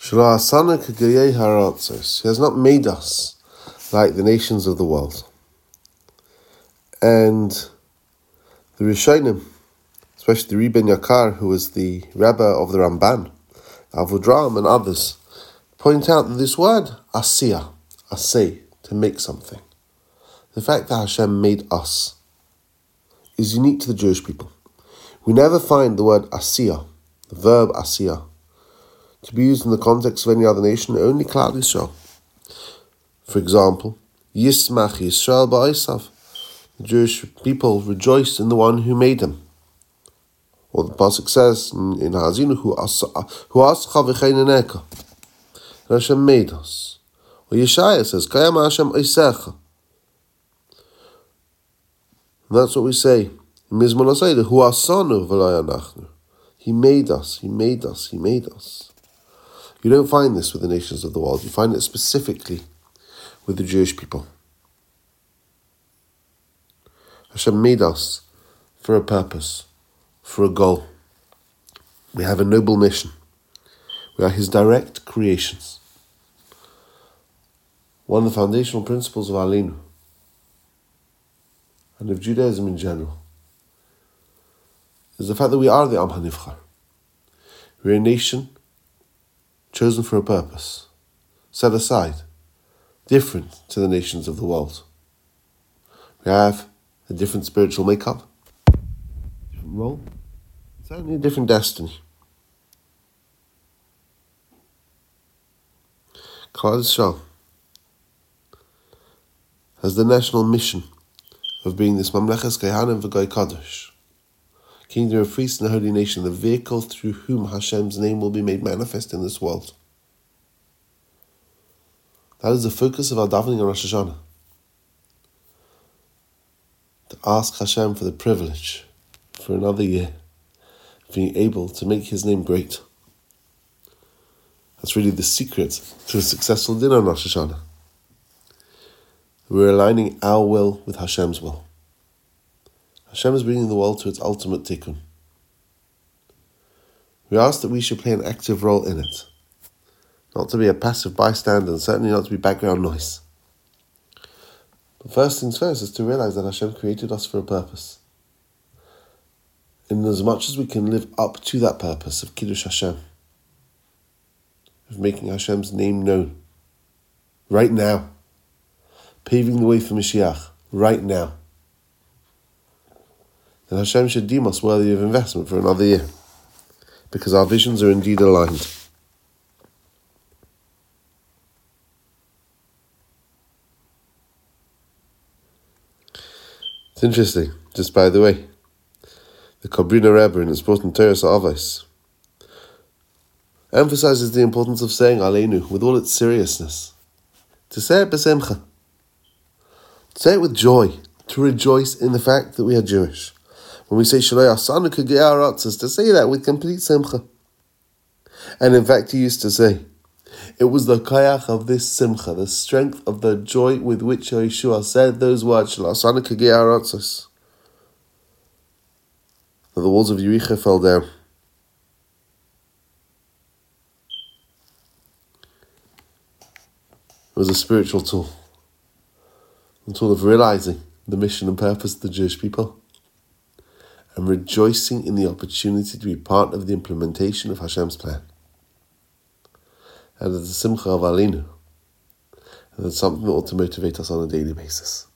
He has not made us like the nations of the world. And the Rishonim, especially the Rebbe Yakar, who was the Rebbe of the Ramban, Avodram and others, point out that this word, asiyah, asay, to make something, the fact that Hashem made us, is unique to the Jewish people. We never find the word asiyah, the verb asiyah, to be used in the context of any other nation, only Klal Yisrael. For example, Yismach Yisrael ba'Esav. The Jewish people rejoice in the one who made them. Or the pasuk says in Ha'azinu, Hu ascha v'cheineneka. Hashem made us. Or Yeshaya says, Kayam Hashem Eisecha. And that's what we say in Mizmor Asayda, Hu asanu v'lo yanachnu. He made us, He made us, He made us. You don't find this with the nations of the world. You find it specifically with the Jewish people. Hashem made us for a purpose, for a goal. We have a noble mission. We are His direct creations. One of the foundational principles of Aleinu and of Judaism in general is the fact that we are the Am HaNivchar. We're a nation chosen for a purpose, set aside, different to the nations of the world. We have a different spiritual makeup, different role, certainly a different destiny. Klal Yisrael has the national mission of being this Mamleches Kehanim v'Goy Kadosh, kingdom of priests and a holy nation, the vehicle through whom Hashem's name will be made manifest in this world. That is the focus of our davening on Rosh Hashanah. To ask Hashem for the privilege, for another year, of being able to make His name great. That's really the secret to a successful dinner on Rosh Hashanah. We're aligning our will with Hashem's will. Hashem is bringing the world to its ultimate tikkun. We ask that we should play an active role in it, not to be a passive bystander and certainly not to be background noise. But first things first is to realize that Hashem created us for a purpose. And as much as we can live up to that purpose of Kiddush Hashem, of making Hashem's name known, right now, paving the way for Mashiach, right now, then Hashem should deem us worthy of investment for another year, because our visions are indeed aligned. It's interesting, just by the way, the Kabrina Rebbe in its important Teres Avos emphasizes the importance of saying Aleinu with all its seriousness. To say it b'simcha, to say it with joy, to rejoice in the fact that we are Jewish. When we say Shaloi Asanu K'gei Aratzos, to say that with complete simcha. And in fact, he used to say, it was the kayach of this simcha, the strength of the joy with which Yeshua said those words, Shaloi Asanu K'gei Aratzos, that the walls of Yericho fell down. It was a spiritual tool, a tool of realizing the mission and purpose of the Jewish people, and rejoicing in the opportunity to be part of the implementation of Hashem's plan. And it's the simcha of Aleinu, and it's something that ought to motivate us on a daily basis.